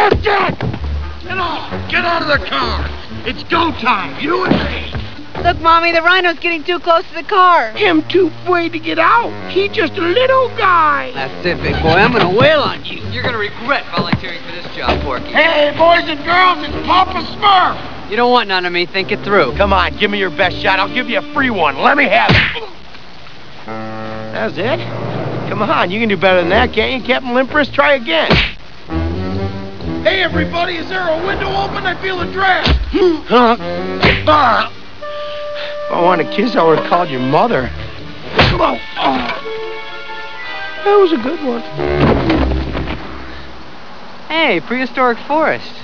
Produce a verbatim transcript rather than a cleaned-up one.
That's it! Get off! Get out of the car! It's go time, you and me! Look, Mommy, the rhino's getting too close to the car. Him too afraid to get out. He just a little guy. That's it, big boy. I'm gonna wail on you. You're gonna regret volunteering for this job, Porky. Hey, boys and girls, it's Papa Smurf. You don't want none of me. Think it through. Come on, give me your best shot. I'll give you a free one. Let me have it. That's it? Come on, you can do better than that, can't you, Captain Limpris? Try again. Hey, everybody, is there a window open? I feel a draft. Huh? Ah. If I wanted a kiss, I would have called your mother. Oh, oh. That was a good one. Hey, prehistoric forest.